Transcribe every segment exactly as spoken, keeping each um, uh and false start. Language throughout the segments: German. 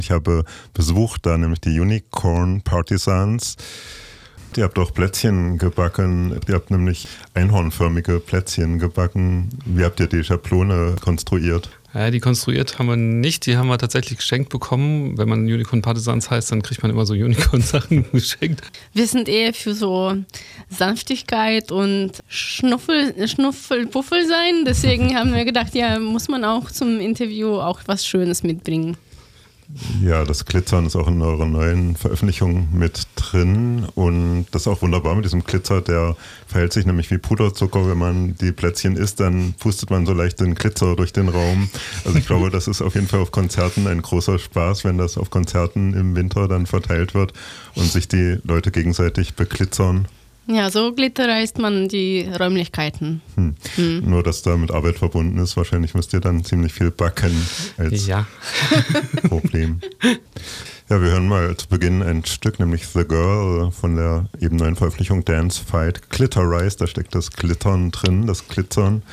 Ich habe besucht da nämlich die Unicorn Partisans. Ihr habt auch Plätzchen gebacken. Ihr habt nämlich einhornförmige Plätzchen gebacken. Wie habt ihr die Schablone konstruiert? Ja, die konstruiert haben wir nicht. Die haben wir tatsächlich geschenkt bekommen. Wenn man Unicorn Partisans heißt, dann kriegt man immer so Unicorn-Sachen geschenkt. Wir sind eher für so Sanftigkeit und Schnuffel, Schnuffelpuffel sein. Deswegen haben wir gedacht, ja, muss man auch zum Interview auch was Schönes mitbringen. Ja, das Glitzern ist auch in eurer neuen Veröffentlichung mit drin und das ist auch wunderbar mit diesem Glitzer, der verhält sich nämlich wie Puderzucker. Wenn man die Plätzchen isst, dann pustet man so leicht den Glitzer durch den Raum. Also ich glaube, das ist auf jeden Fall auf Konzerten ein großer Spaß, wenn das auf Konzerten im Winter dann verteilt wird und sich die Leute gegenseitig beglitzern. Ja, so glittereist man die Räumlichkeiten. Hm. Hm. Nur, dass da mit Arbeit verbunden ist. Wahrscheinlich müsst ihr dann ziemlich viel backen als ja. Problem. Ja, wir hören mal zu Beginn ein Stück, nämlich The Girl von der eben neuen Veröffentlichung Dance Fight Glitterize. Da steckt das Glittern drin, das Glitzern.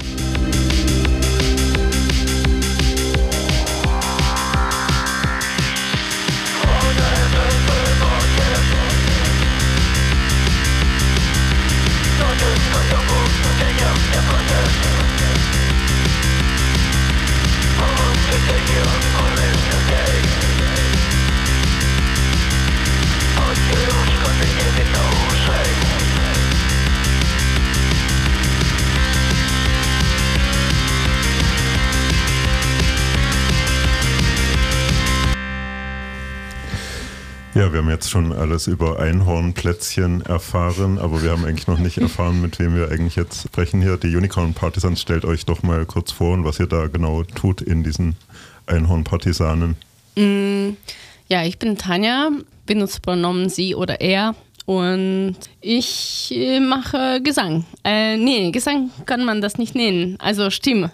Ja, wir haben jetzt schon alles über Einhornplätzchen erfahren, aber wir haben eigentlich noch nicht erfahren, mit wem wir eigentlich jetzt sprechen hier. Die Unicorn Partisans, stellt euch doch mal kurz vor und was ihr da genau tut in diesen Einhorn-Partisanen. Mm, ja, ich bin Tanja, benutze Pronomen sie oder er und ich äh, mache Gesang. Äh, nee, Gesang kann man das nicht nennen, also Stimme.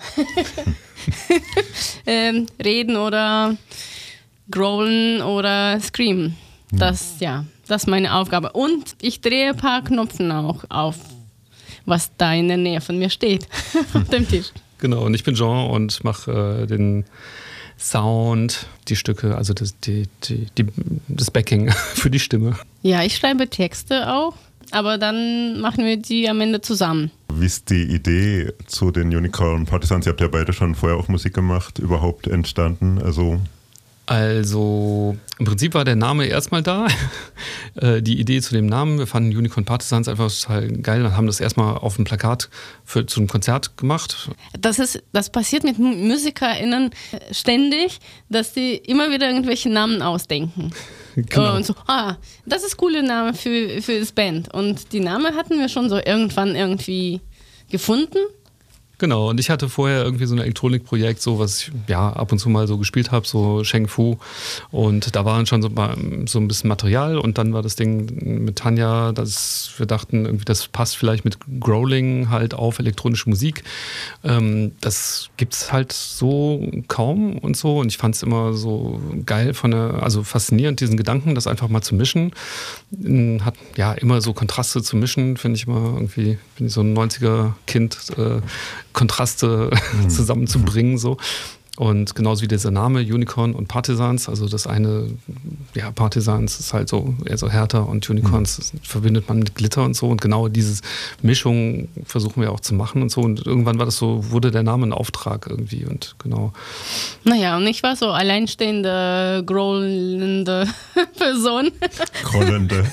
ähm, reden oder growlen oder screamen. Das, ja, das ist meine Aufgabe. Und ich drehe ein paar Knöpfe auch auf, was da in der Nähe von mir steht, auf dem Tisch. Genau, und ich bin Jean und mache äh, den Sound, die Stücke, also das, die, die, die, das Backing für die Stimme. Ja, ich schreibe Texte auch, aber dann machen wir die am Ende zusammen. Wie ist die Idee zu den Unicorn Partisans? Ihr habt ja beide schon vorher auch Musik gemacht, überhaupt entstanden, also... Also im Prinzip war der Name erstmal da, die Idee zu dem Namen. Wir fanden Unicorn Partisans einfach total geil und haben das erstmal auf dem Plakat für, zu einem Konzert gemacht. Das ist, das passiert mit MusikerInnen ständig, dass die immer wieder irgendwelche Namen ausdenken. Genau. Und so, ah, das ist ein cooler Name für, für das Band. Und die Namen hatten wir schon so irgendwann irgendwie gefunden. Genau, und ich hatte vorher irgendwie so ein Elektronikprojekt, so was ich ja ab und zu mal so gespielt habe, so Sheng Fu. Und da waren schon so, so ein bisschen Material und dann war das Ding mit Tanja, dass wir dachten, irgendwie das passt vielleicht mit Growling halt auf elektronische Musik. Ähm, das gibt's halt so kaum und so. Und ich fand es immer so geil von der, also faszinierend, diesen Gedanken, das einfach mal zu mischen. Hat ja immer so Kontraste zu mischen, finde ich immer irgendwie, bin ich so ein neunziger-Kind, äh, Kontraste mhm. zusammenzubringen. So. Und genauso wie dieser Name Unicorn und Partisans, also das eine, ja, Partisans ist halt so eher so härter und Unicorns mhm. verbindet man mit Glitter und so. Und genau diese Mischung versuchen wir auch zu machen und so. Und irgendwann war das so, wurde der Name ein Auftrag irgendwie und genau. Naja, und ich war so alleinstehende, grollende Person. Grollende.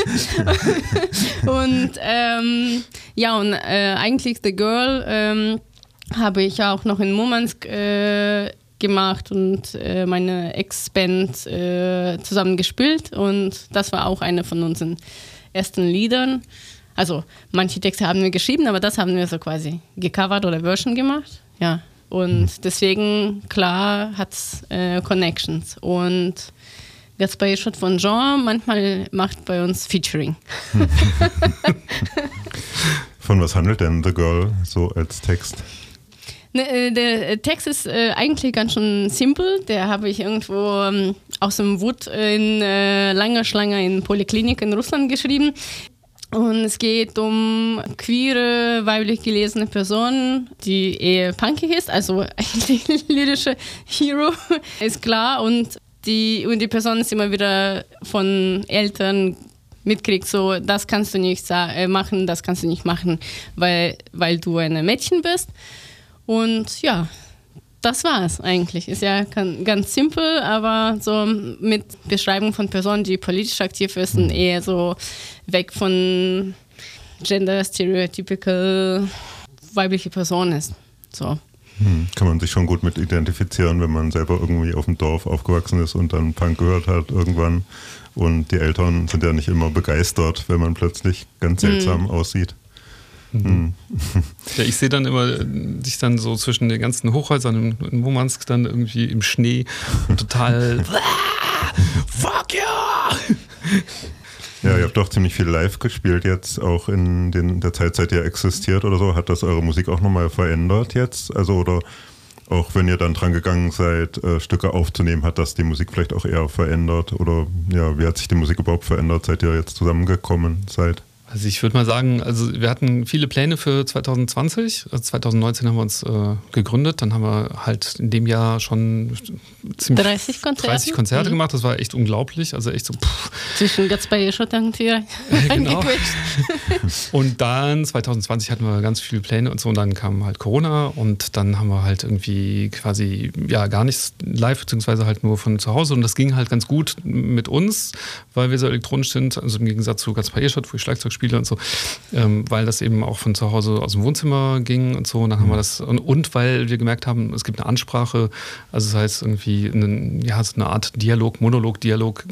und ähm, ja, und äh, eigentlich The Girl ähm, habe ich auch noch in Murmansk äh, gemacht und äh, meine Ex-Band äh, zusammen gespielt und das war auch eine von unseren ersten Liedern. Also manche Texte haben wir geschrieben, aber das haben wir so quasi gecovert oder Version gemacht. Ja, und deswegen, klar, hat es äh, Connections. Und Gaspar Ischot von Jean manchmal macht bei uns Featuring. Von was handelt denn The Girl so als Text? Ne, der Text ist äh, eigentlich ganz schön simpel. Der habe ich irgendwo ähm, aus dem Wut in äh, langer Schlange in Polyklinik in Russland geschrieben. Und es geht um queere, weiblich gelesene Personen, die eher punkig ist, also eigentlich lyrische Hero, ist klar. Und die, und die Person ist immer wieder von Eltern mitkriegt, so, das kannst du nicht sa- machen, das kannst du nicht machen, weil, weil du ein Mädchen bist. Und ja, das war es eigentlich. Ist ja ganz simpel, aber so mit Beschreibung von Personen, die politisch aktiv ist, und eher so weg von Gender, Stereotypical, weibliche Person ist. So. Hm, kann man sich schon gut mit identifizieren, wenn man selber irgendwie auf dem Dorf aufgewachsen ist und dann Punk gehört hat irgendwann. Und die Eltern sind ja nicht immer begeistert, wenn man plötzlich ganz seltsam hm. aussieht. Mhm. Ja, ich sehe dann immer dich dann so zwischen den ganzen Hochhäusern in, in Murmansk dann irgendwie im Schnee und total fuck yeah! Ja, ihr habt doch ziemlich viel live gespielt jetzt, auch in den, der Zeit, seit ihr existiert oder so. Hat das eure Musik auch nochmal verändert jetzt? Also, oder auch wenn ihr dann dran gegangen seid, äh, Stücke aufzunehmen, hat das die Musik vielleicht auch eher verändert? Oder ja, wie hat sich die Musik überhaupt verändert, seit ihr jetzt zusammengekommen seid? Also ich würde mal sagen, also wir hatten viele Pläne für zwanzig zwanzig. Also zwanzig neunzehn haben wir uns äh, gegründet. Dann haben wir halt in dem Jahr schon ziemlich dreißig Konzerte, dreißig Konzerte mhm. gemacht. Das war echt unglaublich. Also echt so pff. Zwischen Gaspar Irschot irgendwie reingequetscht. Und dann zwanzig zwanzig hatten wir ganz viele Pläne und so. Und dann kam halt Corona und dann haben wir halt irgendwie quasi ja gar nichts live, beziehungsweise halt nur von zu Hause. Und das ging halt ganz gut mit uns, weil wir so elektronisch sind. Also im Gegensatz zu Gaspar Irschot, wo ich Schlagzeug spiele und so, ähm, weil das eben auch von zu Hause aus dem Wohnzimmer ging und so. Und dann haben wir das, und, und weil wir gemerkt haben, es gibt eine Ansprache, also das heißt irgendwie einen, ja, so eine Art Dialog, Monolog-Dialog,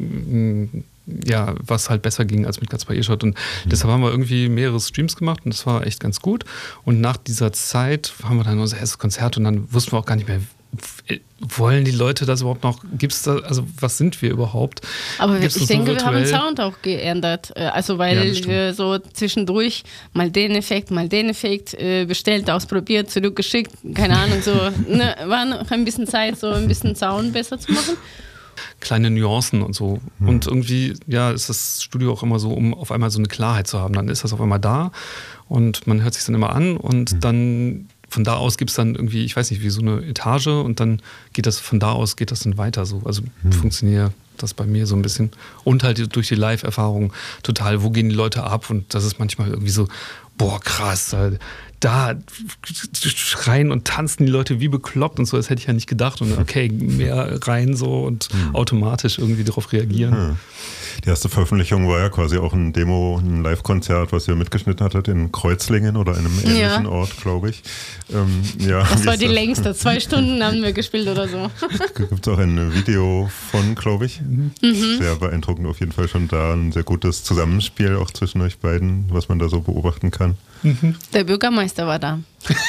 ja, was halt besser ging als mit Gaspar Irschot. Und mhm. deshalb haben wir irgendwie mehrere Streams gemacht und das war echt ganz gut. Und nach dieser Zeit haben wir dann unser erstes Konzert und dann wussten wir auch gar nicht mehr, wollen die Leute das überhaupt noch? Gibt es da, also was sind wir überhaupt? Aber Gibt's ich denke, wir haben den Sound auch geändert. Also weil ja, wir so zwischendurch mal den Effekt, mal den Effekt äh, bestellt, ausprobiert, zurückgeschickt, keine Ahnung, so ne, war noch ein bisschen Zeit, so ein bisschen Sound besser zu machen. Kleine Nuancen und so. Mhm. Und irgendwie, ja, ist das Studio auch immer so, um auf einmal so eine Klarheit zu haben. Dann ist das auf einmal da und man hört sich dann immer an und mhm. dann von da aus gibt es dann irgendwie, ich weiß nicht, wie so eine Etage und dann geht das, von da aus geht das dann weiter so. Also hm. funktioniert das bei mir so ein bisschen. Und halt durch die Live-Erfahrung total, wo gehen die Leute ab? Und das ist manchmal irgendwie so, boah, krass, da schreien und tanzen die Leute wie bekloppt und so, das hätte ich ja nicht gedacht. Und okay, mehr rein so und hm. automatisch irgendwie darauf reagieren. Hm. Die erste Veröffentlichung war ja quasi auch ein Demo, ein Live-Konzert, was ihr mitgeschnitten hattet in Kreuzlingen oder einem ähnlichen ja. Ort, glaube ich. Ähm, ja, das war die das? längste, zwei Stunden haben wir gespielt oder so. Gibt es auch ein Video von, glaube ich. Mhm. Sehr beeindruckend auf jeden Fall schon da. Ein sehr gutes Zusammenspiel auch zwischen euch beiden, was man da so beobachten kann. Mhm. Der Bürgermeister war da.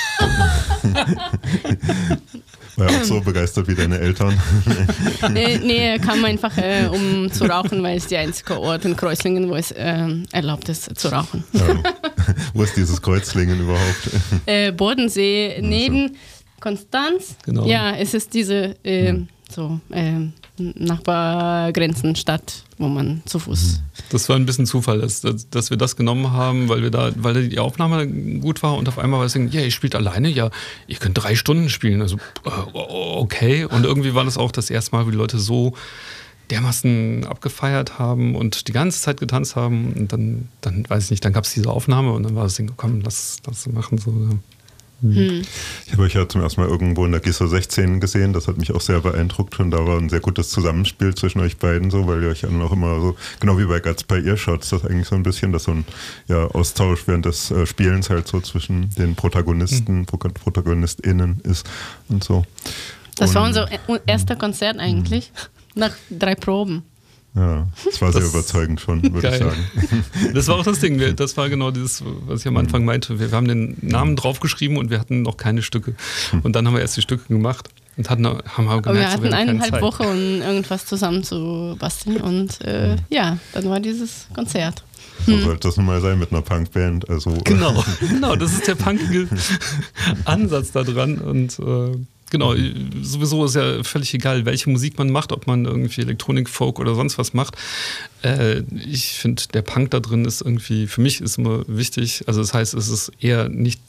War er auch so begeistert wie deine Eltern? nee, nee, er kam einfach, äh, um zu rauchen, weil es der einzige Ort in Kreuzlingen, wo es äh, erlaubt ist, zu rauchen. Ja. Wo ist dieses Kreuzlingen überhaupt? Äh, Bodensee, neben so. Konstanz. Genau. Ja, es ist diese äh, hm. so, äh, Nachbargrenzenstadt, wo man zu Fuß... Das war ein bisschen Zufall, dass, dass wir das genommen haben, weil wir da, weil die Aufnahme gut war und auf einmal war es, ja, ihr spielt alleine, ja, ihr könnt drei Stunden spielen, also okay. Und irgendwie war das auch das erste Mal, wo die Leute so dermaßen abgefeiert haben und die ganze Zeit getanzt haben und dann, dann weiß ich nicht, dann gab es diese Aufnahme und dann war das Ding, komm, lass das machen, so. Hm. Ich habe euch ja zum ersten Mal irgendwo in der G I S O sechzehn gesehen, das hat mich auch sehr beeindruckt und da war ein sehr gutes Zusammenspiel zwischen euch beiden, so, weil ihr euch dann auch immer so, genau wie bei Gaspar Irschot, ist das eigentlich so ein bisschen, dass so ein ja, Austausch während des äh, Spielens halt so zwischen den Protagonisten, hm. ProtagonistInnen ist und so. Das und, war unser erster Konzert eigentlich, hm. nach drei Proben. Ja, das war sehr das überzeugend schon, würde ich sagen. Das war auch das Ding, das war genau dieses, was ich am Anfang meinte. Wir haben den Namen draufgeschrieben und wir hatten noch keine Stücke. Und dann haben wir erst die Stücke gemacht und hatten, haben wir gemerkt, aber wir hatten so, wir eineinhalb Wochen, um irgendwas zusammen zu basteln und äh, ja, dann war dieses Konzert. So hm. sollte das nun mal sein mit einer Punkband. Also, genau, genau, das ist der punkige Ansatz da dran und äh, genau, sowieso ist ja völlig egal, welche Musik man macht, ob man irgendwie Elektronik, Folk oder sonst was macht. Äh, ich finde, der Punk da drin ist irgendwie, für mich ist immer wichtig, also das heißt, es ist eher nicht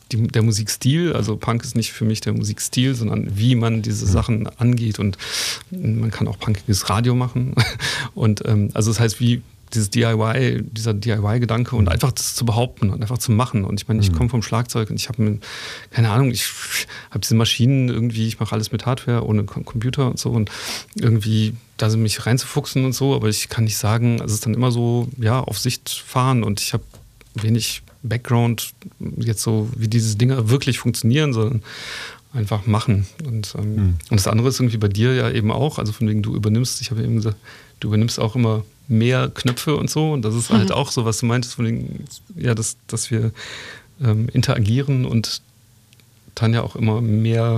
die, der Musikstil. Also Punk ist nicht für mich der Musikstil, sondern wie man diese Sachen angeht. Und man kann auch punkiges Radio machen. Und ähm, also das heißt, wie dieses D I Y, dieser D I Y-Gedanke und einfach das zu behaupten und einfach zu machen. Und ich meine, ich komme vom Schlagzeug und ich habe, keine Ahnung, ich habe diese Maschinen irgendwie, ich mache alles mit Hardware, ohne Computer und so und irgendwie da sind mich reinzufuchsen und so, aber ich kann nicht sagen, es ist dann immer so, ja, auf Sicht fahren und ich habe wenig Background jetzt so, wie diese Dinger wirklich funktionieren, sondern einfach machen. Und, ähm, mhm. und das andere ist irgendwie bei dir ja eben auch, also von wegen du übernimmst, ich habe ja eben gesagt, du übernimmst auch immer mehr Knöpfe und so und das ist mhm. halt auch so, was du meintest, von wegen, ja, dass, dass wir ähm, interagieren und Tanja auch immer mehr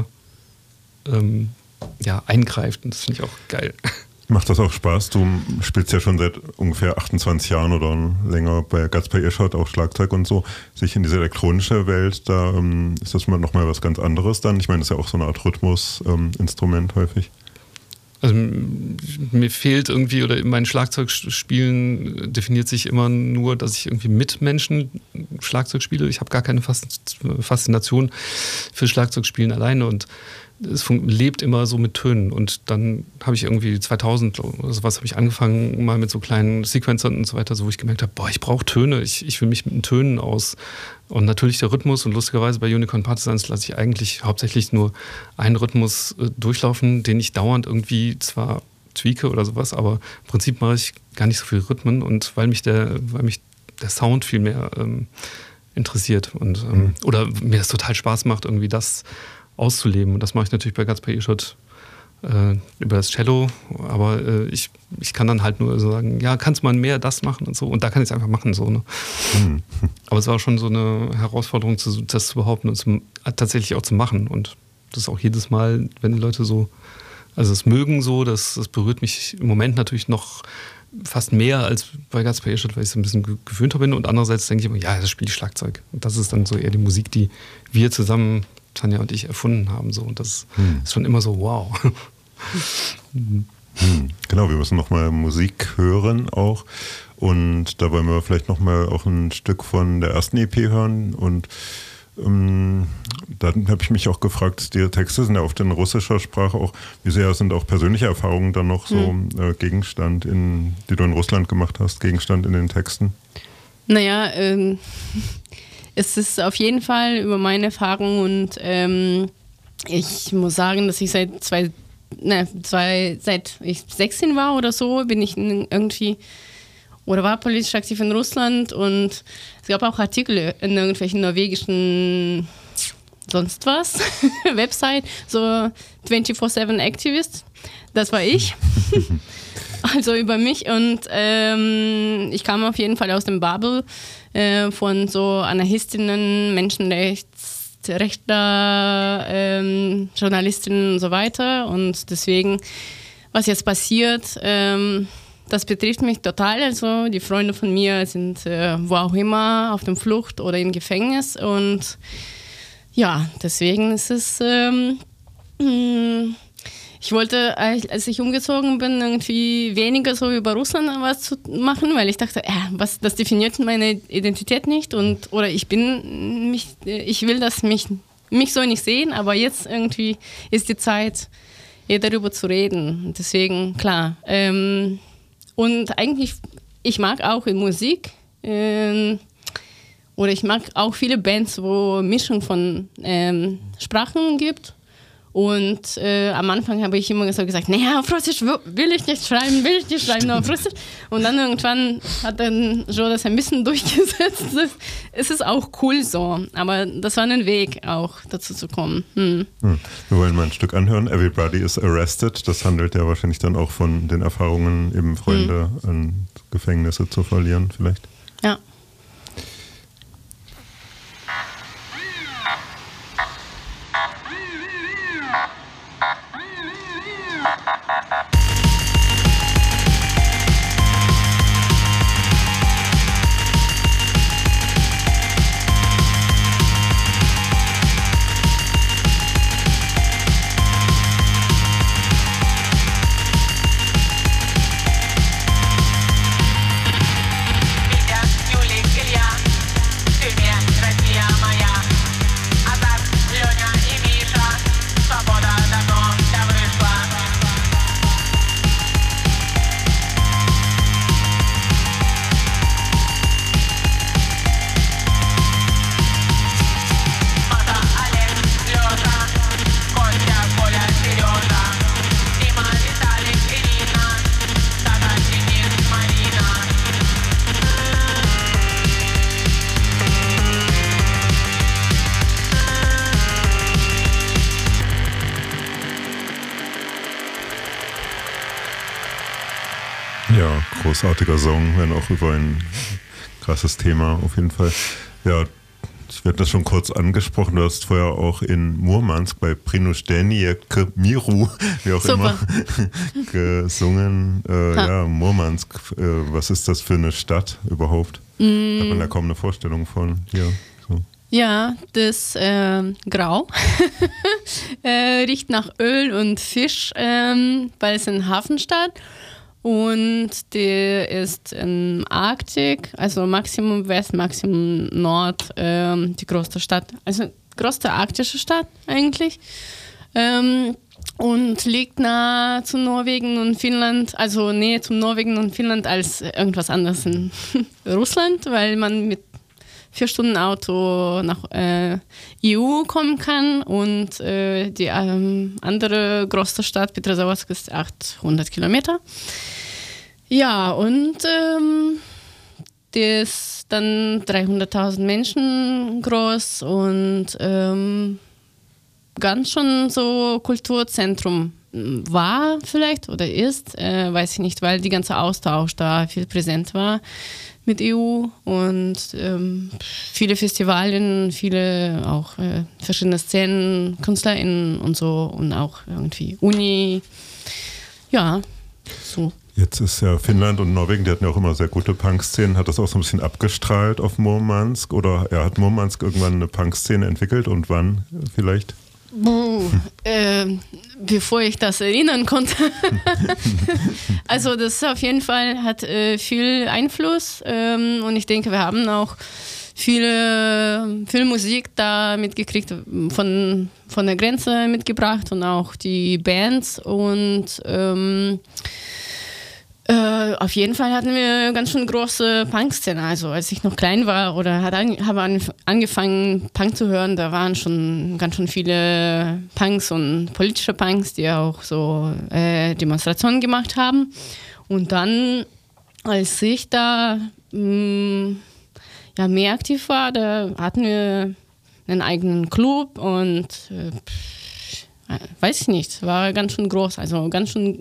ähm, ja, eingreift und das finde ich auch geil. Macht das auch Spaß? Du spielst ja schon seit ungefähr achtundzwanzig Jahren oder länger bei Gaspar Ehrschat auch Schlagzeug und so. Sich in diese elektronische Welt, da ähm, ist das nochmal was ganz anderes dann. Ich meine, das ist ja auch so eine Art Rhythmus-Instrument ähm, häufig. Also mir fehlt irgendwie, oder mein Schlagzeugspielen definiert sich immer nur, dass ich irgendwie mit Menschen Schlagzeug spiele. Ich habe gar keine Faszination für Schlagzeugspielen alleine und es lebt immer so mit Tönen und dann habe ich irgendwie zweitausend oder sowas habe ich angefangen mal mit so kleinen Sequencern und so weiter, so wo ich gemerkt habe, boah, ich brauche Töne, ich, ich will mich mit den Tönen aus und natürlich der Rhythmus und lustigerweise bei Unicorn Partisans lasse ich eigentlich hauptsächlich nur einen Rhythmus äh, durchlaufen, den ich dauernd irgendwie zwar tweake oder sowas, aber im Prinzip mache ich gar nicht so viel Rhythmen und weil mich der, weil mich der Sound viel mehr ähm, interessiert und ähm, mhm. oder mir das total Spaß macht, irgendwie das auszuleben. Und das mache ich natürlich bei Gaspar Ehrschat äh, über das Cello. Aber äh, ich, ich kann dann halt nur so sagen, ja, kannst man mehr das machen und so. Und da kann ich es einfach machen. So, ne? Mhm. Aber es war schon so eine Herausforderung, zu, das zu behaupten und zu, tatsächlich auch zu machen. Und das ist auch jedes Mal, wenn die Leute so, also es mögen so, das, das berührt mich im Moment natürlich noch fast mehr als bei Gaspar Ehrschat, weil ich so ein bisschen gewöhnter bin. Und andererseits denke ich immer, ja, das spiele ich Schlagzeug. Und das ist dann so eher die Musik, die wir zusammen Tanja und ich erfunden haben. So. Und das hm. ist schon immer so, wow. hm. Genau, wir müssen nochmal Musik hören auch. Und da wollen wir vielleicht nochmal auch ein Stück von der ersten E P hören. Und ähm, dann habe ich mich auch gefragt, die Texte sind ja oft in russischer Sprache auch. Wie sehr sind auch persönliche Erfahrungen dann noch so hm. äh, Gegenstand, in, die du in Russland gemacht hast, Gegenstand in den Texten? Naja, ähm... es ist auf jeden Fall über meine Erfahrung und ähm, ich muss sagen, dass ich seit zwei, ne, zwei, seit ich sechzehn war oder so, bin ich irgendwie oder war politisch aktiv in Russland und es gab auch Artikel in irgendwelchen norwegischen sonst was Website, so vierundzwanzig sieben Activist, das war ich. Also über mich und ähm, ich kam auf jeden Fall aus dem Bubble äh, von so Anarchistinnen, Menschenrechtsrechtler, ähm, Journalistinnen und so weiter und deswegen, was jetzt passiert, ähm, das betrifft mich total, also die Freunde von mir sind äh, wo auch immer auf der Flucht oder im Gefängnis und ja, deswegen ist es ähm, mh, ich wollte, als ich umgezogen bin, irgendwie weniger so über Russland was zu machen, weil ich dachte, äh, was, das definiert meine Identität nicht und oder ich bin mich, ich will das mich, mich so nicht sehen, aber jetzt irgendwie ist die Zeit, hier darüber zu reden. Deswegen, klar. Ähm, und eigentlich, ich mag auch in Musik ähm, oder ich mag auch viele Bands, wo Mischung von ähm, Sprachen gibt. Und äh, am Anfang habe ich immer so gesagt, naja, auf Russisch will ich nicht schreiben, will ich nicht schreiben, nur auf Russisch. Und dann irgendwann hat dann Joe das ein bisschen durchgesetzt. Es ist auch cool so, aber das war ein Weg auch, dazu zu kommen. Hm. Hm. Wir wollen mal ein Stück anhören, Everybody is Arrested. Das handelt ja wahrscheinlich dann auch von den Erfahrungen, eben Freunde hm. an Gefängnisse zu verlieren vielleicht. Ja. You Ja, großartiger Song, wenn auch über ein krasses Thema auf jeden Fall. Ja, ich werde das schon kurz angesprochen. Du hast vorher auch in Murmansk bei Prinuštenie k Miru, wie auch Super. immer, gesungen. Äh, ja, Murmansk, äh, was ist das für eine Stadt überhaupt? Mm. Hat man da kaum eine Vorstellung von hier. So. Ja, das äh, Grau äh, riecht nach Öl und Fisch, ähm, weil es eine Hafenstadt und der ist in Arktik, also Maximum West, Maximum Nord, ähm, die größte Stadt, also größte arktische Stadt eigentlich. Ähm, und liegt nah zu Norwegen und Finnland, also näher zum Norwegen und Finnland als irgendwas anderes in Russland, weil man mit vier Stunden Auto nach äh, E U kommen kann und äh, die ähm, andere größte Stadt, Petrozavodsk, ist achthundert Kilometer. Ja, und ähm, die ist dann dreihunderttausend Menschen groß und ähm, ganz schon so Kulturzentrum war vielleicht oder ist, äh, weiß ich nicht, weil die ganze Austausch da viel präsent war mit E U und ähm, viele Festivalen, viele auch äh, verschiedene Szenen, KünstlerInnen und so und auch irgendwie Uni, ja, so. Jetzt ist ja Finnland und Norwegen, die hatten ja auch immer sehr gute Punk-Szenen. Hat das auch so ein bisschen abgestrahlt auf Murmansk? Oder ja, hat Murmansk irgendwann eine Punk-Szene entwickelt und wann vielleicht? Buh, äh, bevor ich das erinnern konnte. Also das auf jeden Fall hat äh, viel Einfluss ähm, und ich denke, wir haben auch viele, viel Musik da mitgekriegt, von, von der Grenze mitgebracht und auch die Bands und ähm, Äh, auf jeden Fall hatten wir ganz schön große Punk-Szene. Also als ich noch klein war oder hat an, habe an, angefangen Punk zu hören, da waren schon ganz schön viele Punks und politische Punks, die auch so äh, Demonstrationen gemacht haben. Und dann, als ich da mh, ja, mehr aktiv war, da hatten wir einen eigenen Club und äh, pff, weiß ich nicht, war ganz schön groß, also ganz schön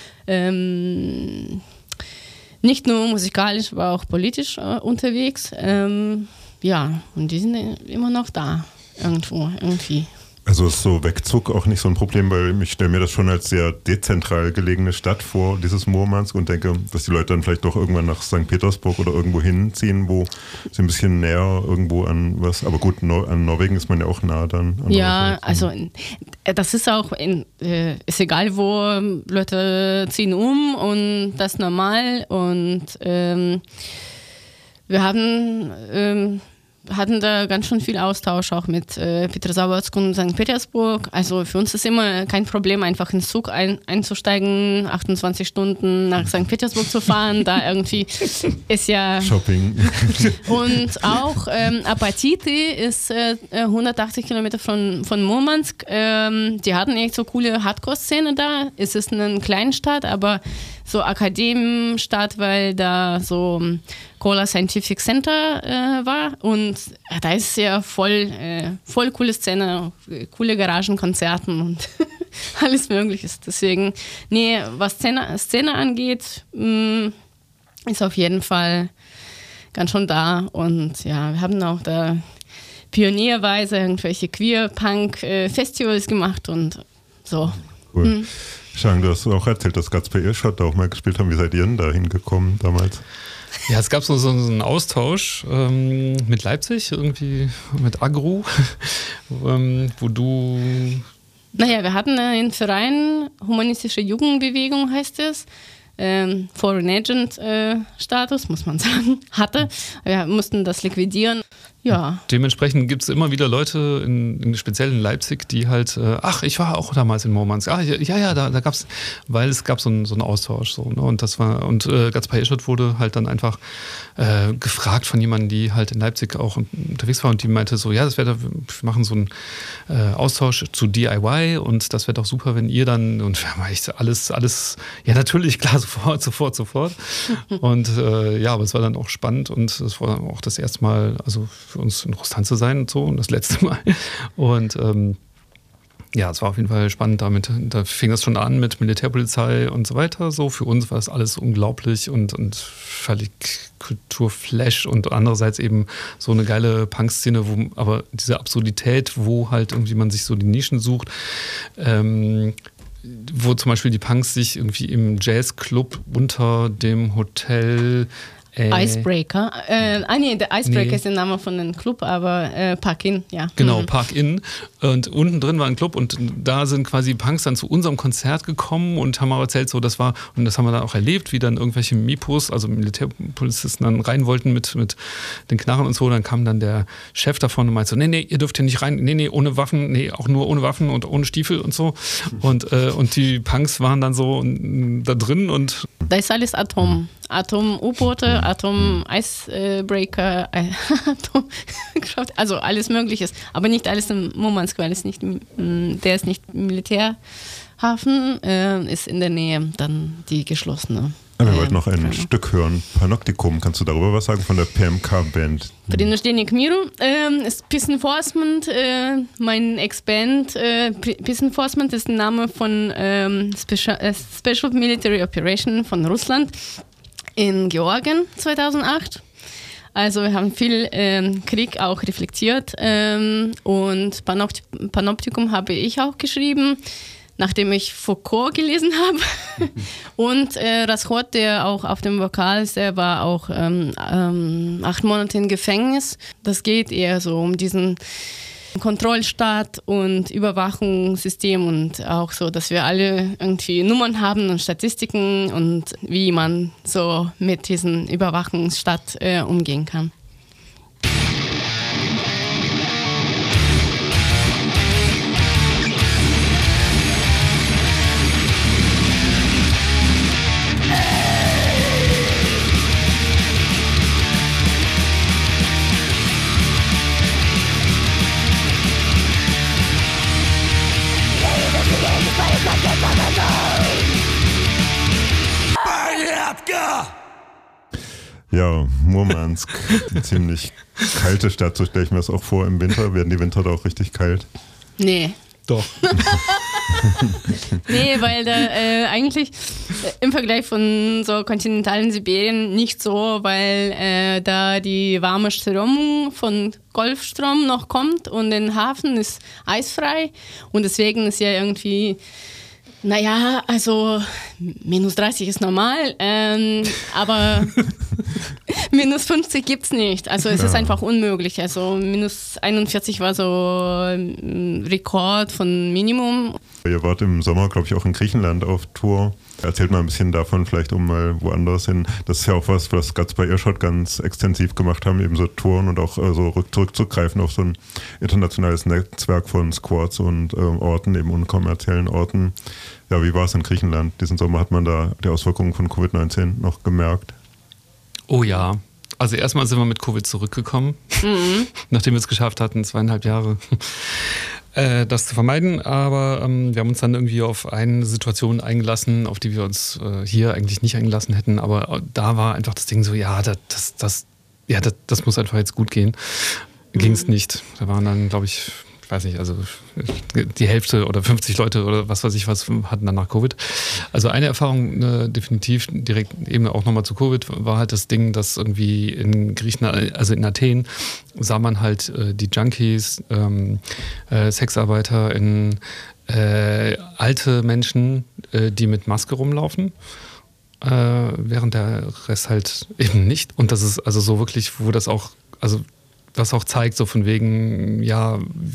Ähm, nicht nur musikalisch, aber auch politisch äh, unterwegs. Ähm, ja, und die sind immer noch da, irgendwo, irgendwie. Also ist so Wegzug auch nicht so ein Problem, weil ich stelle mir das schon als sehr dezentral gelegene Stadt vor, dieses Murmansk, und denke, dass die Leute dann vielleicht doch irgendwann nach Sankt Petersburg oder irgendwo hinziehen, wo sie ein bisschen näher irgendwo an was, aber gut, no, an Norwegen ist man ja auch nah dann. Ja, also das ist auch, in, äh, ist egal wo, Leute ziehen um und das ist normal und ähm, wir haben ähm, hatten da ganz schön viel Austausch auch mit äh, Petrozavodsk und Sankt Petersburg. Also für uns ist immer kein Problem, einfach ins Zug ein, einzusteigen, achtundzwanzig Stunden nach Sankt Petersburg zu fahren. Da irgendwie ist ja... Shopping. Und auch ähm, Apatiti ist äh, hundertachtzig Kilometer von, von Murmansk. Ähm, die hatten echt so coole Hardcore-Szene da. Es ist eine Kleinstadt, aber so Akademienstadt, weil da so Kola Scientific Center äh, war und ja, da ist ja voll, äh, voll coole Szene, coole Garagenkonzerten und alles Mögliche. Deswegen, nee, was Szene, Szene angeht, mh, ist auf jeden Fall ganz schon da und ja, wir haben auch da pionierweise irgendwelche Queer-Punk-Festivals gemacht und so. Cool. Mhm. Shang, du hast auch erzählt, dass Gatsby Irshad da auch mal gespielt haben. Wie seid ihr denn da hingekommen damals? Ja, es gab so, so einen Austausch ähm, mit Leipzig, irgendwie mit Agro, ähm, wo du... Naja, wir hatten einen Verein, Humanistische Jugendbewegung heißt es, ähm, Foreign Agent äh, Status, muss man sagen, hatte. Wir mussten das liquidieren. Ja. Dementsprechend gibt es immer wieder Leute, in, in speziell in Leipzig, die halt, äh, ach, ich war auch damals in Murmansk. Ah, ja, ja, da, da gab es, weil es gab so einen so einen Austausch. So, ne? Und das war, und äh, Gatsby Irshad wurde halt dann einfach äh, gefragt von jemandem, die halt in Leipzig auch unterwegs war und die meinte so, ja, das wäre, wir machen so einen äh, Austausch zu D I Y und das wäre doch super, wenn ihr dann, und wir haben echt alles, alles, ja natürlich, klar, sofort, sofort, sofort. Und äh, ja, aber es war dann auch spannend und es war auch das erste Mal, also für uns in Russland zu sein und so und das letzte Mal. Und ähm, Ja, es war auf jeden Fall spannend damit. Da fing das schon an mit Militärpolizei und so weiter. So für uns war das alles unglaublich und, und völlig Kulturflash und andererseits eben so eine geile Punk-Szene, wo aber diese Absurdität, wo halt irgendwie man sich so die Nischen sucht, ähm, wo zum Beispiel die Punks sich irgendwie im Jazzclub unter dem Hotel Äh, Icebreaker. Äh, ah nee, der Icebreaker nee. ist der Name von einem Club, aber äh, Park Inn, ja. Genau, mhm. Park Inn. Und unten drin war ein Club und da sind quasi Punks dann zu unserem Konzert gekommen und haben aber erzählt, so das war, und das haben wir dann auch erlebt, wie dann irgendwelche Mipos, also Militärpolizisten dann rein wollten mit, mit den Knarren und so. Dann kam dann der Chef davon und meinte so, nee, nee, ihr dürft hier nicht rein, nee, nee, ohne Waffen, nee, auch nur ohne Waffen und ohne Stiefel und so. Und, äh, und die Punks waren dann so da drin und... Da ist alles Atom. Atom-U-Boote, Atom-Icebreaker, Atom, also alles Mögliches. Aber nicht alles im Murmansk, weil es nicht, der ist nicht Militärhafen, äh, ist in der Nähe dann die geschlossene. Ja, wir äh, wollten noch ein Frage. Stück hören, Panoptikum. Kannst du darüber was sagen von der P M K-Band? Принуждение к миру äh, ist Peace Enforcement, äh, mein Ex-Band. Äh, Peace Enforcement ist der Name von ähm, Special, äh, Special Military Operation von Russland in Georgien zweitausendacht. Also wir haben viel ähm, Krieg auch reflektiert ähm, und Panopt- Panoptikum habe ich auch geschrieben, nachdem ich Foucault gelesen habe. Und äh, Raskhod, der auch auf dem Vokal ist, der war auch ähm, ähm, acht Monate im Gefängnis. Das geht eher so um diesen Kontrollstaat und Überwachungssystem und auch so, dass wir alle irgendwie Nummern haben und Statistiken und wie man so mit diesem Überwachungsstaat äh, umgehen kann. Ja, Murmansk, eine ziemlich kalte Stadt, so stelle ich mir das auch vor im Winter. Werden die Winter da auch richtig kalt? Nee. Doch. Nee, weil da äh, eigentlich äh, im Vergleich von so kontinentalen Sibirien nicht so, weil äh, da die warme Strömung von Golfstrom noch kommt und der Hafen ist eisfrei und deswegen ist ja irgendwie, naja, also minus dreißig ist normal, ähm, aber minus fünfzig gibt es nicht. Also es ja. ist einfach unmöglich. Also minus einundvierzig war so ein Rekord von Minimum. Ihr wart im Sommer, glaube ich, auch in Griechenland auf Tour. Erzählt mal ein bisschen davon, vielleicht um mal woanders hin. Das ist ja auch was, was Guts bei Earshot ganz extensiv gemacht haben, eben so Touren und auch äh, so zurückzugreifen auf so ein internationales Netzwerk von Squads und äh, Orten, eben unkommerziellen Orten. Ja, wie war es in Griechenland? Diesen Sommer hat man da die Auswirkungen von Covid neunzehn noch gemerkt? Oh ja. Also erstmal sind wir mit Covid zurückgekommen, mhm. nachdem wir es geschafft hatten, zweieinhalb Jahre äh, das zu vermeiden. Aber ähm, wir haben uns dann irgendwie auf eine Situation eingelassen, auf die wir uns äh, hier eigentlich nicht eingelassen hätten. Aber da war einfach das Ding so, ja, das, das, das, ja, das, das muss einfach jetzt gut gehen. Ging es mhm. nicht. Da waren dann, glaube ich, ich weiß nicht, also die Hälfte oder fünfzig Leute oder was weiß ich was hatten dann nach Covid. Also eine Erfahrung ne, definitiv direkt eben auch nochmal zu Covid war halt das Ding, dass irgendwie in Griechenland, also in Athen, sah man halt äh, die Junkies, ähm, äh, Sexarbeiter, in, äh, alte Menschen, äh, die mit Maske rumlaufen. Äh, während der Rest halt eben nicht. Und das ist also so wirklich, wo das auch, also was auch zeigt, so von wegen, ja,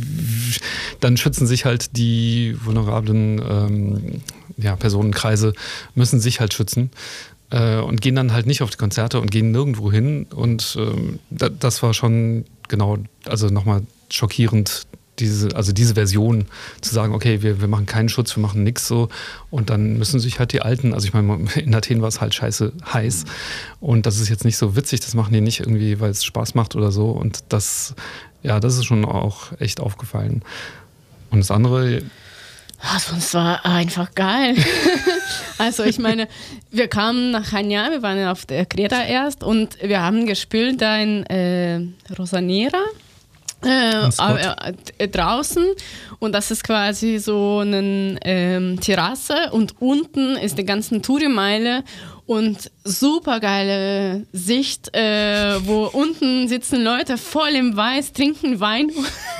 dann schützen sich halt die vulnerablen ähm, ja, Personenkreise, müssen sich halt schützen äh, und gehen dann halt nicht auf die Konzerte und gehen nirgendwo hin. Und ähm, da, das war schon genau, also nochmal schockierend, diese, also diese Version zu sagen, okay, wir, wir machen keinen Schutz, wir machen nichts so und dann müssen sich halt die Alten, also ich meine, in Athen war es halt scheiße heiß und das ist jetzt nicht so witzig, das machen die nicht irgendwie, weil es Spaß macht oder so und das, ja, das ist schon auch echt aufgefallen. Und das andere... Also es war einfach geil. Also ich meine, wir kamen nach Chania, wir waren auf der Kreta erst und wir haben gespielt da in äh, Rosanera. Äh, äh, draußen, und das ist quasi so eine ähm, Terrasse und unten ist die ganze Touri-Meile und super geile Sicht, äh, wo unten sitzen Leute voll im Weiß, trinken Wein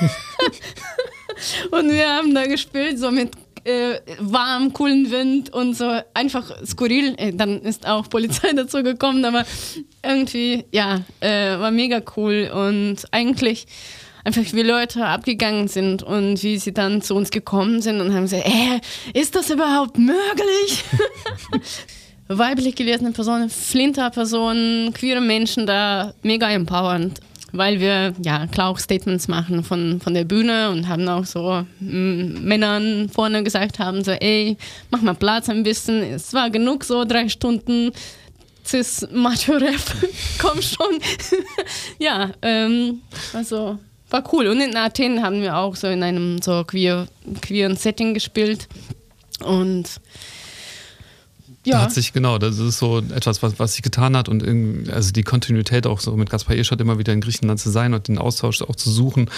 und wir haben da gespielt so mit äh, warm, coolen Wind und so, einfach skurril. Dann ist auch Polizei dazu gekommen, aber irgendwie, ja, äh, war mega cool und eigentlich einfach wie Leute abgegangen sind und wie sie dann zu uns gekommen sind und haben gesagt, äh, ist das überhaupt möglich? Weiblich gelesene Personen, Flinter-Personen, queere Menschen da, mega empowernd, weil wir ja klar auch Statements machen von, von der Bühne und haben auch so m, Männern vorne gesagt haben, so ey, mach mal Platz ein bisschen, es war genug so drei Stunden Cis-Macho-Rap, komm schon. Ja, ähm, also war cool. Und in Athen haben wir auch so in einem so queer, queeren Setting gespielt. Und ja. Da hat sich, genau, das ist so etwas, was, was sich getan hat und irgendwie, also die Kontinuität auch so mit Gaspar Eschat immer wieder in Griechenland zu sein und den Austausch auch zu suchen.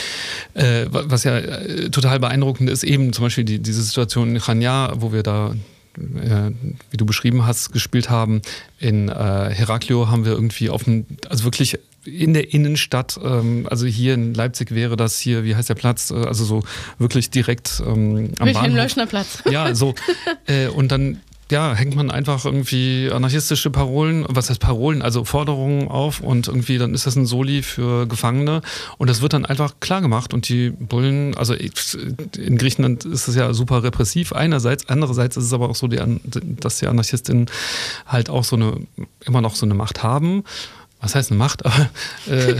Äh, was ja äh, total beeindruckend ist, eben zum Beispiel die, diese Situation in Chania, wo wir da, äh, wie du beschrieben hast, gespielt haben. In äh, Heraklio haben wir irgendwie auf dem, also wirklich in der Innenstadt, ähm, also hier in Leipzig wäre das hier, wie heißt der Platz, äh, also so wirklich direkt ähm, am Bahnhof. Wilhelm-Leuschner-Platz. Ja, so. Äh, und dann ja, hängt man einfach irgendwie anarchistische Parolen, was heißt Parolen, also Forderungen auf und irgendwie dann ist das ein Soli für Gefangene und das wird dann einfach klar gemacht und die Bullen, also in Griechenland ist es ja super repressiv einerseits, andererseits ist es aber auch so, die, dass die Anarchistinnen halt auch so eine, immer noch so eine Macht haben. Was heißt eine Macht? Aber, äh,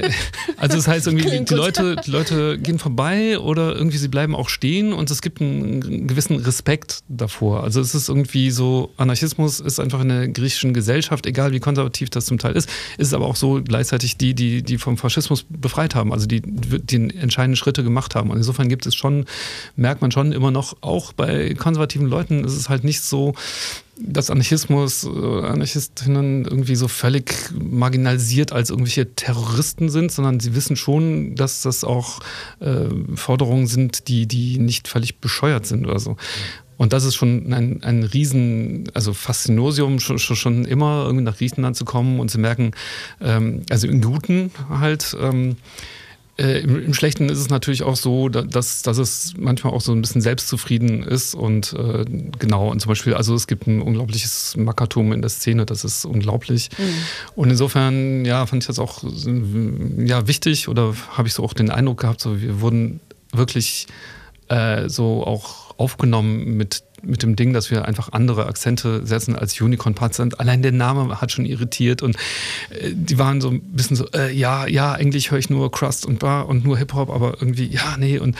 also das heißt irgendwie, die, die, Leute, die Leute gehen vorbei oder irgendwie sie bleiben auch stehen und es gibt einen gewissen Respekt davor. Also es ist irgendwie so, Anarchismus ist einfach in der griechischen Gesellschaft, egal wie konservativ das zum Teil ist, ist es aber auch so gleichzeitig die, die, die vom Faschismus befreit haben, also die, die entscheidenden Schritte gemacht haben. Und insofern gibt es schon, merkt man schon immer noch, auch bei konservativen Leuten ist es halt nicht so, dass Anarchismus, Anarchistinnen irgendwie so völlig marginalisiert als irgendwelche Terroristen sind, sondern sie wissen schon, dass das auch äh, Forderungen sind, die, die nicht völlig bescheuert sind oder so. Und das ist schon ein, ein riesen, also Faszinosium, schon, schon immer irgendwie nach Griechenland zu kommen und zu merken, ähm, also im Guten halt, ähm, Äh, im, Im Schlechten ist es natürlich auch so, dass, dass es manchmal auch so ein bisschen selbstzufrieden ist und äh, genau, und zum Beispiel, also es gibt ein unglaubliches Mackertum in der Szene, das ist unglaublich. Mhm. Und insofern, ja, fand ich das auch ja, wichtig oder habe ich so auch den Eindruck gehabt, so wir wurden wirklich äh, so auch aufgenommen mit mit dem Ding, dass wir einfach andere Akzente setzen als Unicorn Patient. Allein der Name hat schon irritiert und äh, die waren so ein bisschen so, äh, ja, ja, eigentlich höre ich nur Crust und Bar und nur Hip-Hop, aber irgendwie, ja, nee und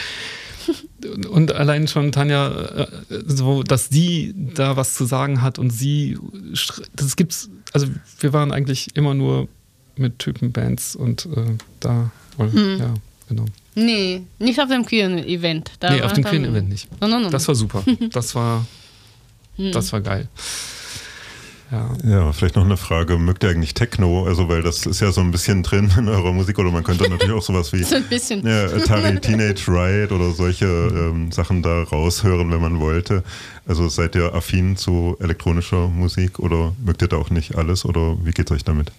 und allein schon Tanja, äh, so, dass sie da was zu sagen hat und sie, das gibt's, also wir waren eigentlich immer nur mit Typenbands und äh, da, hm. ja, genau. Nee, nicht auf dem Queer-Event. Nee, auf dem Queer-Event nicht. No, no, no. Das war super. Das war, das war geil. Ja. Ja, vielleicht noch eine Frage, mögt ihr eigentlich Techno? Also, weil das ist ja so ein bisschen drin in eurer Musik oder man könnte natürlich auch sowas wie so ein bisschen. Ja, Atari Teenage Riot oder solche ähm, Sachen da raushören, wenn man wollte. Also seid ihr affin zu elektronischer Musik oder mögt ihr da auch nicht alles oder wie geht's euch damit?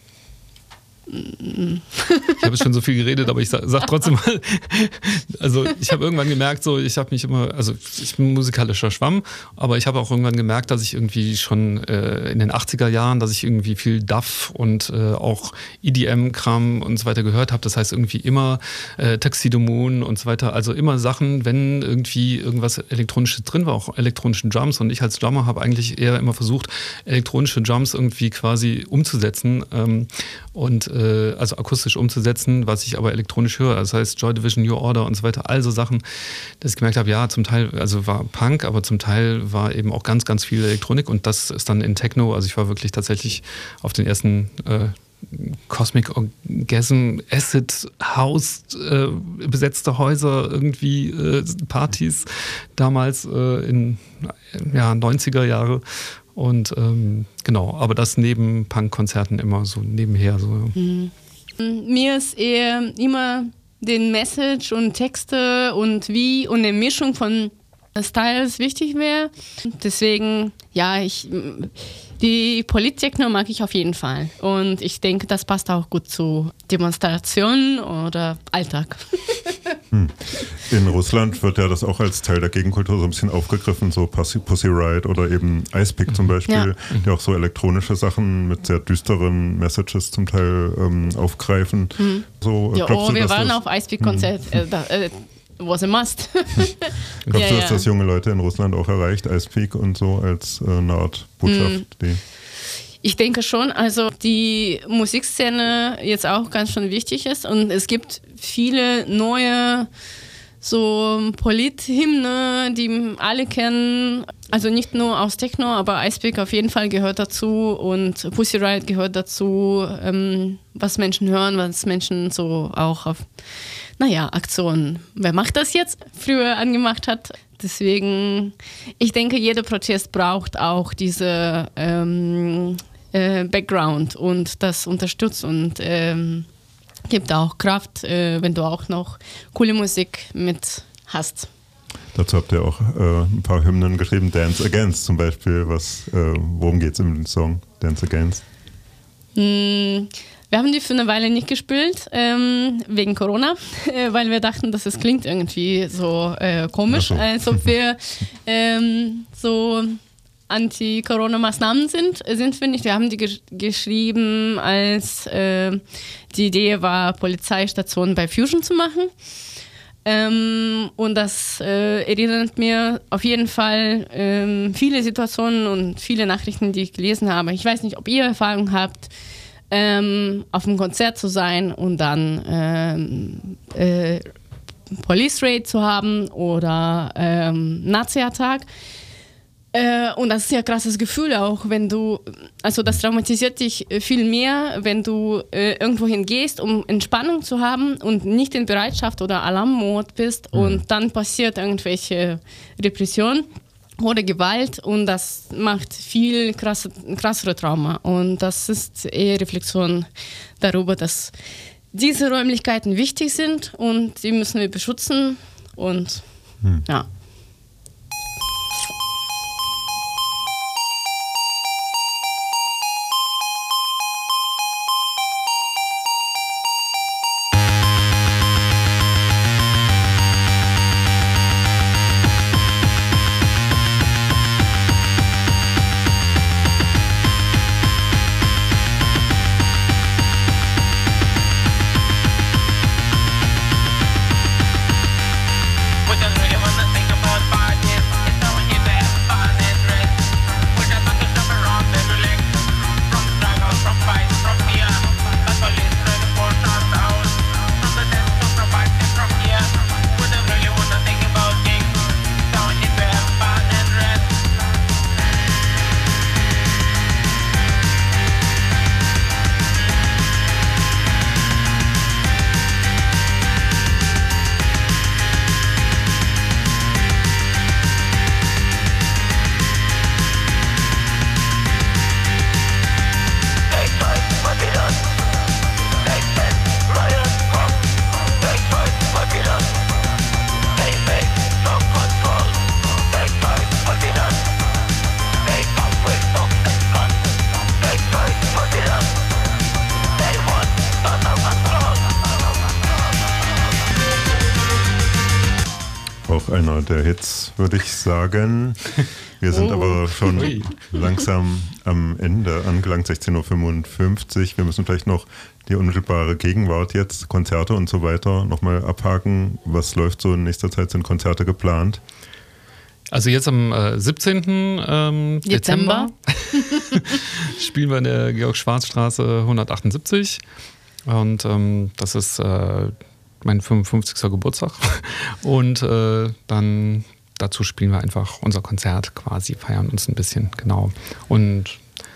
Ich habe jetzt schon so viel geredet, aber ich sag, sag trotzdem mal, also ich habe irgendwann gemerkt, so ich habe mich immer, also ich bin musikalischer Schwamm, aber ich habe auch irgendwann gemerkt, dass ich irgendwie schon äh, in den achtziger Jahren, dass ich irgendwie viel Duff und äh, auch E D M-Kram und so weiter gehört habe. Das heißt irgendwie immer äh, Tuxedo Moon und so weiter. Also immer Sachen, wenn irgendwie irgendwas Elektronisches drin war, auch elektronischen Drums. Und ich als Drummer habe eigentlich eher immer versucht, elektronische Drums irgendwie quasi umzusetzen ähm, und also akustisch umzusetzen, was ich aber elektronisch höre. Das heißt Joy Division, New Order und so weiter. Also Sachen, dass ich gemerkt habe, ja, zum Teil, also war Punk, aber zum Teil war eben auch ganz, ganz viel Elektronik und das ist dann in Techno. Also ich war wirklich tatsächlich auf den ersten äh, Cosmic Orgasm, Acid House, äh, besetzte Häuser, irgendwie äh, Partys damals äh, in ja, neunziger Jahre. Und ähm, genau, aber das neben Punk-Konzerten immer so nebenher. So. Mhm. Mir ist eher immer den Message und Texte und wie und eine Mischung von Styles wichtig wäre. Deswegen, ja, ich, die Polittechno mag ich auf jeden Fall. Und ich denke, das passt auch gut zu Demonstrationen oder Alltag. Hm. In Russland wird ja das auch als Teil der Gegenkultur so ein bisschen aufgegriffen, so Pussy, Pussy Riot oder eben Icepick zum Beispiel, ja. die auch so elektronische Sachen mit sehr düsteren Messages zum Teil ähm, aufgreifen. Hm. So, ja, oh, du, wir waren auf Icepick-Konzert. Hm. Äh, äh, was a must. Glaubst ja, du, dass ja. das junge Leute in Russland auch erreicht, Icepeak und so als äh, eine Art Botschaft? Mm. Die ich denke schon, also die Musikszene jetzt auch ganz schön wichtig ist und es gibt viele neue so Polit-Hymne, die alle kennen, also nicht nur aus Techno, aber Icepeak auf jeden Fall gehört dazu und Pussy Riot gehört dazu, ähm, was Menschen hören, was Menschen so auch auf naja, Aktionen. Wer macht das jetzt? Früher angemacht hat. Deswegen, ich denke, jeder Protest braucht auch diese ähm, äh, Background und das unterstützt und ähm, gibt auch Kraft, äh, wenn du auch noch coole Musik mit hast. Dazu habt ihr auch äh, ein paar Hymnen geschrieben, Dance Against zum Beispiel. Was, äh, worum geht es im Song Dance Against? Mm. Wir haben die für eine Weile nicht gespielt, ähm, wegen Corona, äh, weil wir dachten, dass es klingt irgendwie so äh, komisch, so. als ob wir ähm, so Anti-Corona-Maßnahmen sind, sind wir nicht. Wir haben die gesch- geschrieben, als äh, die Idee war, Polizeistation bei Fusion zu machen. Ähm, und das äh, erinnert mir auf jeden Fall ähm, viele Situationen und viele Nachrichten, die ich gelesen habe. Ich weiß nicht, ob ihr Erfahrung habt, Ähm, auf einem Konzert zu sein und dann ähm, äh, Police Raid zu haben oder ähm, Nazi-Attack. Äh, und das ist ja ein krasses Gefühl auch, wenn du, also das traumatisiert dich viel mehr, wenn du äh, irgendwo hingehst, um Entspannung zu haben und nicht in Bereitschaft oder Alarmmod bist mhm. und dann passiert irgendwelche Repression oder Gewalt und das macht viel krasse, krassere Trauma und das ist eher Reflexion darüber, dass diese Räumlichkeiten wichtig sind und die müssen wir beschützen und hm. ja. Einer der Hits, würde ich sagen. Wir sind oh. aber schon Ui. langsam am Ende angelangt, sechzehn Uhr fünfundfünfzig. Wir müssen vielleicht noch die unmittelbare Gegenwart jetzt, Konzerte und so weiter, nochmal abhaken. Was läuft so in nächster Zeit? Sind Konzerte geplant? Also jetzt am äh, siebzehnten Ähm, Dezember, Dezember. spielen wir in der Georg-Schwarz-Straße hundertachtundsiebzig und ähm, das ist äh, mein fünfundfünfzigster Geburtstag und äh, dann dazu spielen wir einfach unser Konzert quasi, feiern uns ein bisschen, genau. Und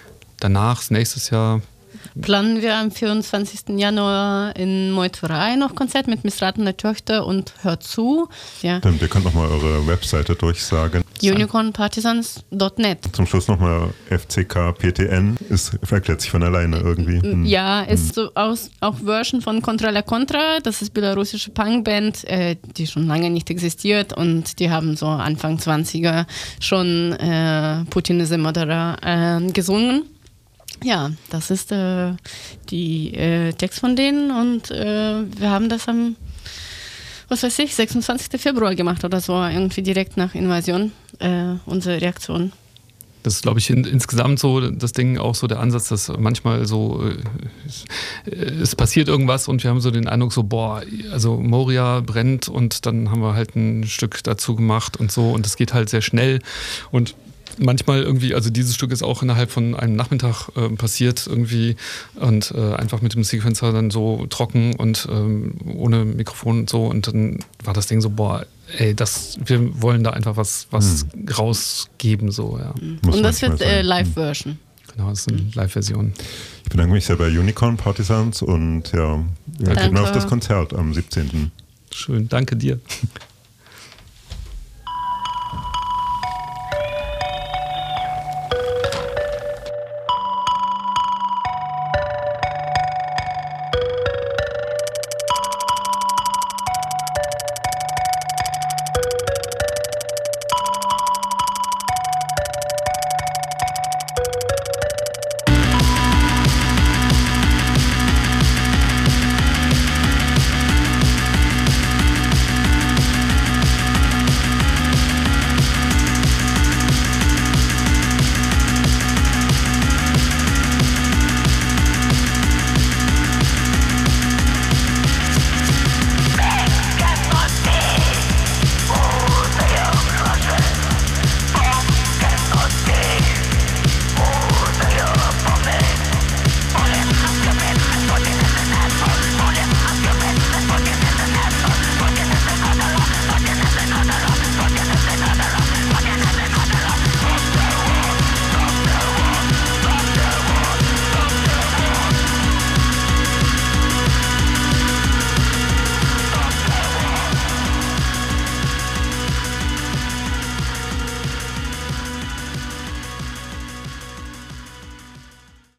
danach, nächstes Jahr planen wir am vierundzwanzigsten Januar in Meuterei noch Konzert mit Missratene Töchter und Hört zu. Ja. Dann, ihr könnt nochmal eure Webseite durchsagen. unicorn partisans Punkt net. Zum Schluss nochmal F C K P T N, ist, erklärt sich von alleine irgendwie. Hm. Ja, ist so aus, auch Version von Contra la Contra, das ist belarussische Punkband, äh, die schon lange nicht existiert und die haben so Anfang zwanziger schon äh, Putin is a Murderer äh, gesungen. Ja, das ist äh, die äh, Text von denen und äh, wir haben das am, was weiß ich, sechsundzwanzigsten Februar gemacht oder so, irgendwie direkt nach Invasion, äh, unsere Reaktion. Das ist, glaube ich, in, insgesamt so das Ding, auch so der Ansatz, dass manchmal so, äh, es, es passiert irgendwas und wir haben so den Eindruck so, boah, also Moria brennt und dann haben wir halt ein Stück dazu gemacht und so und es geht halt sehr schnell und manchmal irgendwie, also dieses Stück ist auch innerhalb von einem Nachmittag äh, passiert irgendwie und äh, einfach mit dem Sequencer dann so trocken und ähm, ohne Mikrofon und so und dann war das Ding so, boah, ey, das, wir wollen da einfach was, was hm. rausgeben, so, ja. Mhm. Und das wird äh, Live-Version. Genau, das ist eine Live-Version. Ich bedanke mich sehr bei Unicorn Partisans und ja, wir gehen auf das Konzert am siebzehnten Schön, danke dir.